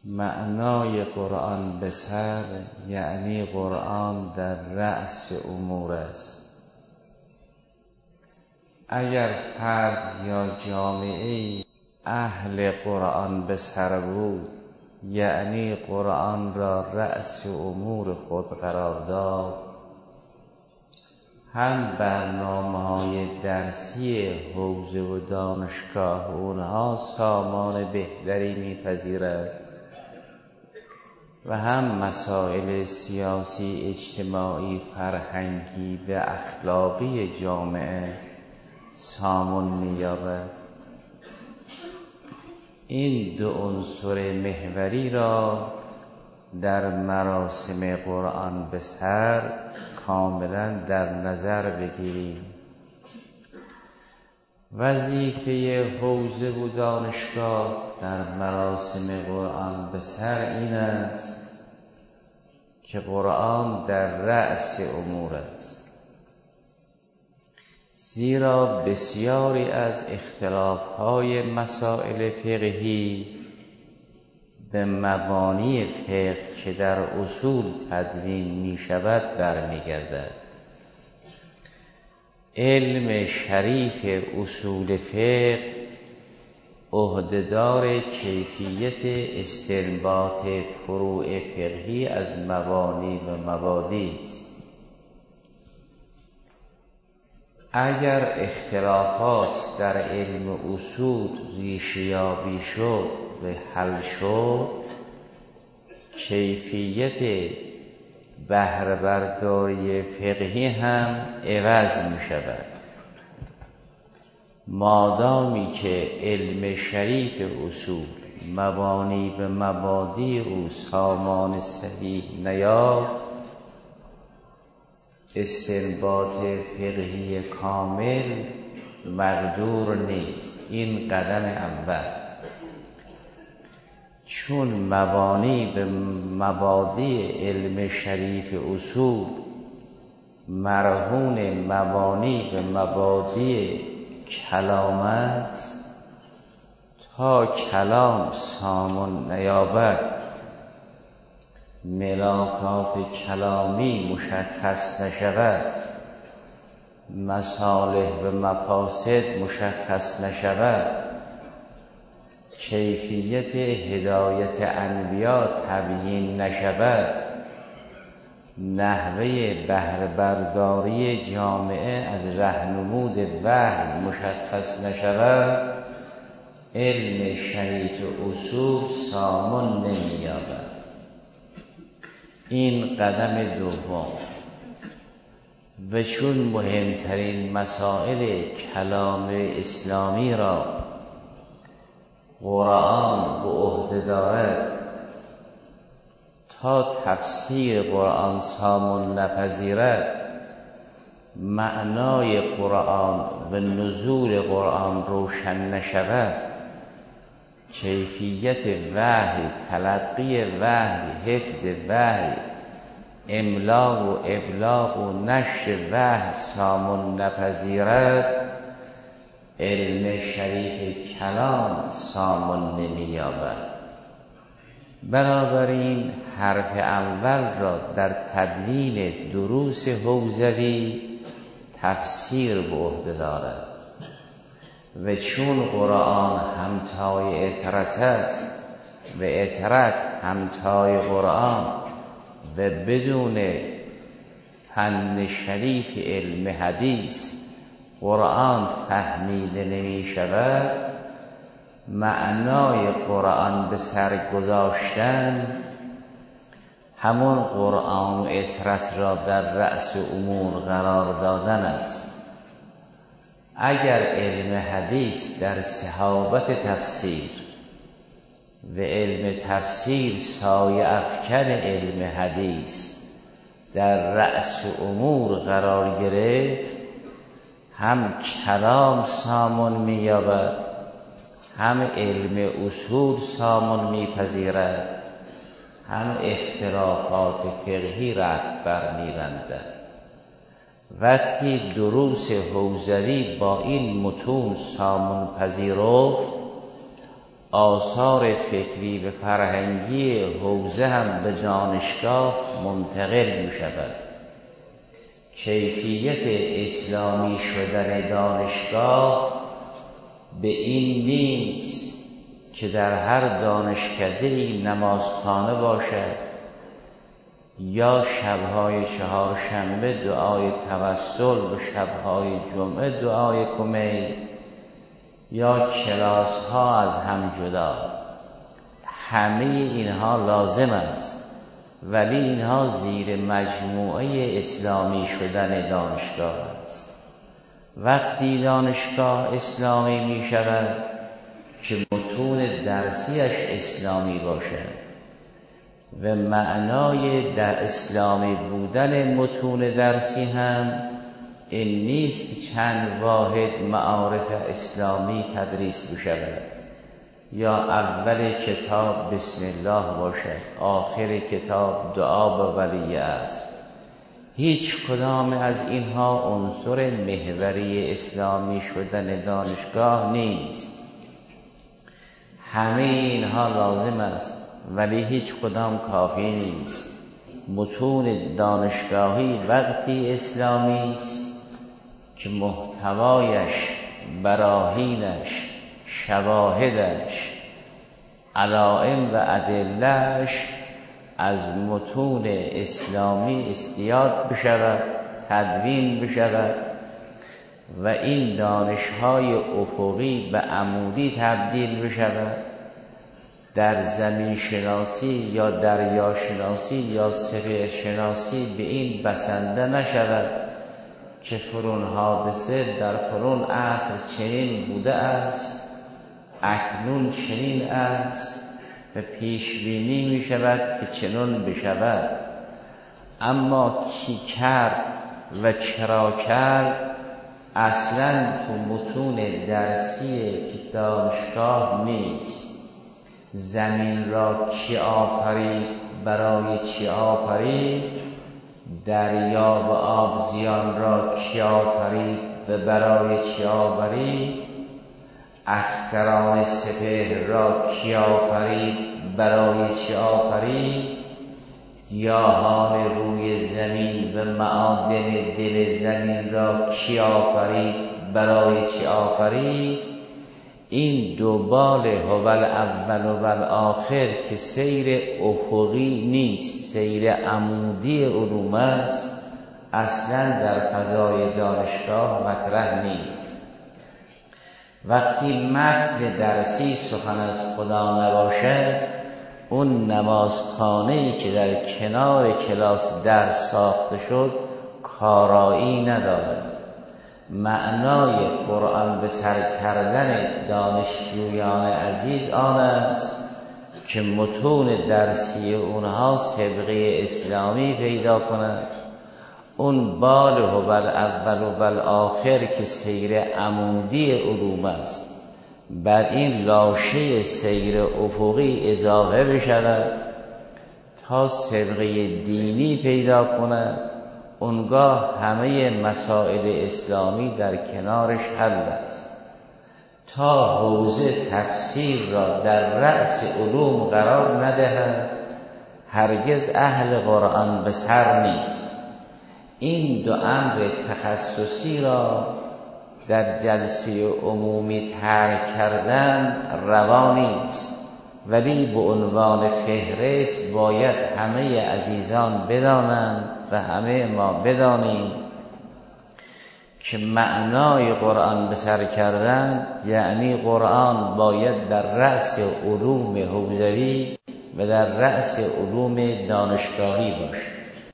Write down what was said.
معنای قرآن به سر یعنی قرآن در رأس امور است. اگر فرد یا جامعه اهل قرآن به سر بود، یعنی قرآن را رأس امور خود قرار داد، هم برنامه‌های درسی حوزه و دانشگاه اونها سامان بهتری می‌پذیرد و هم مسائل سیاسی، اجتماعی، فرهنگی و اخلاقی جامعه سامان می‌یابد. این دو عنصر محوری را در مراسم قرآن به سر کاملا در نظر بگیریم. وظیفه حوزه و دانشگاه در مراسم قرآن به سر این است که قرآن در رأس امور است، زیرا بسیاری از اختلاف‌های مسائل فقهی به مبانی فقه که در اصول تدوین می شود برمیگردد. علم شریف اصول فقه عهده‌دار کیفیت استنباط فروع فقهی از مبانی و مبادی است. اگر اختلافات در علم اصول ریشه‌یابی شد و حل شد، کیفیت بهره برداری فقهی هم عوض می شود. مادامی که علم شریف اصول مبانی و مبادی او سامان صحیح نیافت، استنباط فقهی کامل مقدور نیست. این قدم اول. چون مبانی به مبادی علم شریف اصول مرهون مبانی به مبادی کلام است، تا کلام سامان نیابد، ملاکات کلامی مشخص نشود، مصالح و مفاسد مشخص نشود، کیفیت هدایت انبیا تبیین نشود، نحوه بهره برداری جامعه از رهنمود وحی مشخص نشود، علم شریف اصول سامان نمی‌یابد. این قدم دوم. و چون مهمترین مسائل کلام اسلامی را قرآن به عهده دارد، تا تفسیر قرآن سامان نپذیرد، معنای قرآن و نزول قرآن روشن نشود، کیفیت وحی، تلقی وحی، حفظ وحی، املا و ابلاغ و نشر وحی سامان نپذیرد، علم شریف کلام سامان نمی‌یابد. بنابراین حرف اول را در تدوین دروس حوزوی تفسیر به عهده دارد و چون قرآن همتای اطرت است و اطرت همتای قرآن و بدون فن شریف علم حدیث قرآن فهمیده نمی شود، معنای قرآن به سر گذاشتن همون قرآن و اطرت را در رأس امور قرار دادن است. اگر علم حدیث در صحابت تفسیر و علم تفسیر سایه افکن علم حدیث در رأس امور قرار گرفت، هم کلام سامان می‌یابد، هم علم اصول سامان می‌پذیرد، هم اختلافات فقهی رفت بر می‌بندد. وقتی دروس حوزوی با این متون سامان پذیرفت، آثار فکری و فرهنگی حوزه هم به دانشگاه منتقل می شود. کیفیت اسلامی شدن دانشگاه به این نیست که در هر دانشکده‌ای نمازخانه باشد یا شبهای چهارشنبه دعای توسل و شبهای جمعه دعای کمیل یا کلاس ها از هم جدا. همه اینها لازم است، ولی اینها زیر مجموعه اسلامی شدن دانشگاه است. وقتی دانشگاه اسلامی می شود که متون درسیش اسلامی باشد و معنای در اسلامی بودن متون درسی هم این نیست که چند واحد معارف اسلامی تدریس بشود یا اول کتاب بسم الله باشد، آخر کتاب دعا به ولی است. هیچ کدام از اینها عنصر محوری اسلامی شدن دانشگاه نیست. همه اینها لازم است ولی هیچ کدام کافی نیست. متون دانشگاهی وقتی اسلامی است که محتوایش، براهینش، شواهدش، علائم و ادله‌اش از متون اسلامی استیاد بشود، تدوین بشود و این دانش‌های افقی به عمودی تبدیل بشود. در زمین شناسی یا دریا شناسی یا سپهر شناسی به این بسنده نشود که فرون حادثه در فرون عصر چنین بوده است، اکنون چنین است و پیش بینی می شود که چنین بشود. اما کی کرد و چرا کرد اصلاً تو متون درسی که دانشگاه نیست. زمین را کی آفرید، برای چی آفرید؟ دریا و آب زیان را کی آفرید و برای چی آفرید؟ اختران سپهر را کی آفرید، برای چی آفرید؟ گیاهان روی زمین و معادن دل زمین را کی آفرید، برای چی آفرید؟ این دوبال هو الاول و الاخر که سیر افقی نیست، سیر عمودی علوم است، اصلا در فضای دانشگاه مطرح نیست. وقتی متن درسی سخن از خدا نباشد، اون نمازخانه‌ای که در کنار کلاس درس ساخته شد کارایی ندارد. معنای قرآن به سر کردن دانشجویان عزیز آن است که متون درسی اونها سابقه اسلامی پیدا کنند. اون بال هو الاول و الاخر که سیر عمودی علوم است بر این لاشه سیر افقی اضافه بشود تا سابقه دینی پیدا کند. اونگاه همه مسائل اسلامی در کنارش حل است. تا حوزه تفسیر را در رأس علوم قرار ندهد هرگز اهل قرآن به سر نیست. این دو امر تخصصی را در جلسه عمومی طرح کردن روا نیست، ولی به عنوان فهرست باید همه عزیزان بدانند و همه ما بدانیم که معنای قرآن به سر کردن یعنی قرآن باید در رأس علوم حوزوی و در رأس علوم دانشگاهی باشه.